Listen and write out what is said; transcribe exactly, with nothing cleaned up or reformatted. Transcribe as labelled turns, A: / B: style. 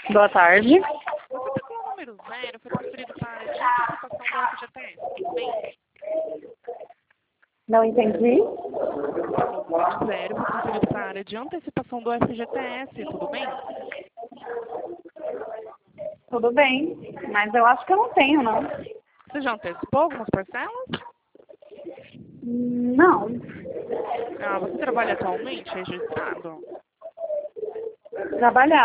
A: Boa tarde.
B: Você pegou o número zero, foi transferido para a área de antecipação do F G T S, tudo bem?
A: Não entendi.
B: O número zero foi transferido para a área de antecipação do F G T S, tudo bem?
A: Tudo bem, mas eu acho que eu não tenho, não.
B: Você já antecipou algumas parcelas?
A: Não.
B: Ah, você trabalha atualmente registrado?
A: Trabalhar.